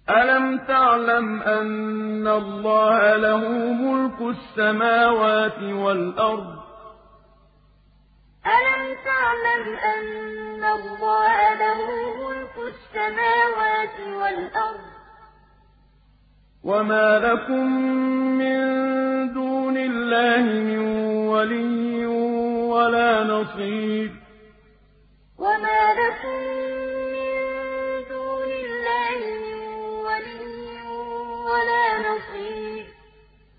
أَلَمْ تَعْلَمْ أَنَّ اللَّهَ لَهُ مُلْكُ السَّمَاوَاتِ وَالْأَرْضِ ۗ أَلَمْ تَعْلَمْ أَنَّ اللَّهَ لَهُ مُلْكُ السَّمَاوَاتِ وَالْأَرْضِ ۗ وَمَا لَكُم مِّن دُونِ اللَّهِ مِن وَلِيٍّ وَلَا نَصِيرٍ